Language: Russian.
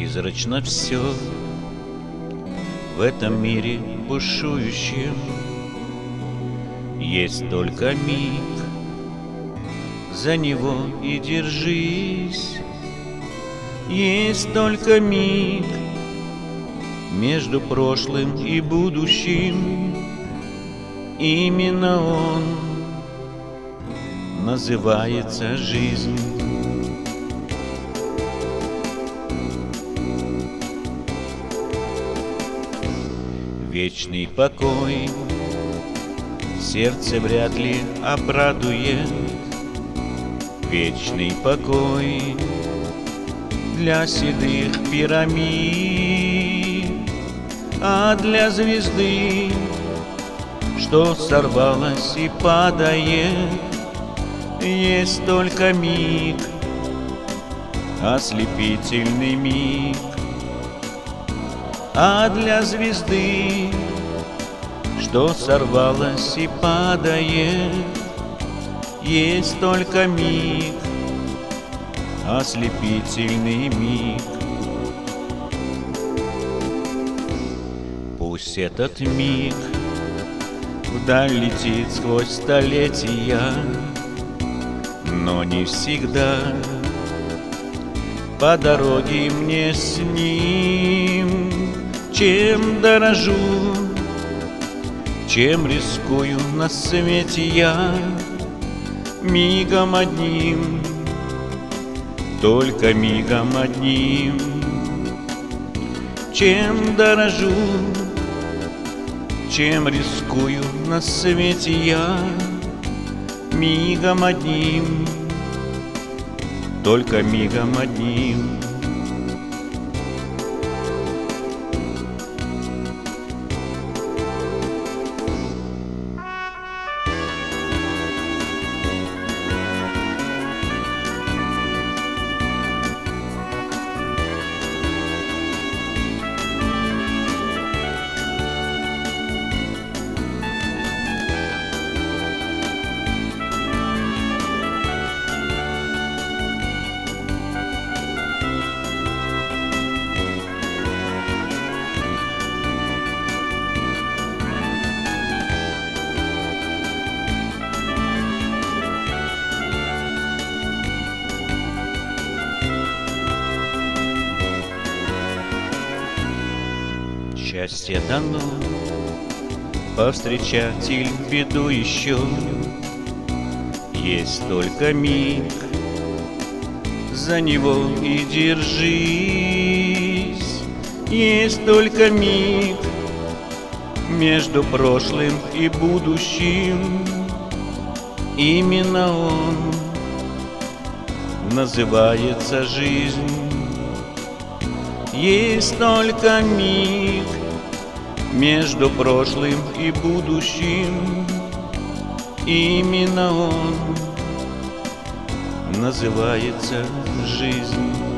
Призрачно все в этом мире бушующем. Есть только миг, за него и держись. Есть только миг между прошлым и будущим. Именно он называется жизнь. Вечный покой сердце вряд ли обрадует. Вечный покой для седых пирамид, а для звезды, что сорвалась и падает, есть только миг, ослепительный миг. А для звезды, что сорвалась и падает, есть только миг, ослепительный миг. Пусть этот миг вдаль летит сквозь столетия, но не всегда по дороге мне с ним. Чем дорожу, чем рискую на свете я, мигом одним, только мигом одним. Чем дорожу, чем рискую на свете я, мигом одним, только мигом одним. Счастье дано повстречать или беду еще. Есть только миг, за него и держись. Есть только миг между прошлым и будущим. Именно он называется жизнь. Есть только миг между прошлым и будущим. Именно он называется жизнь.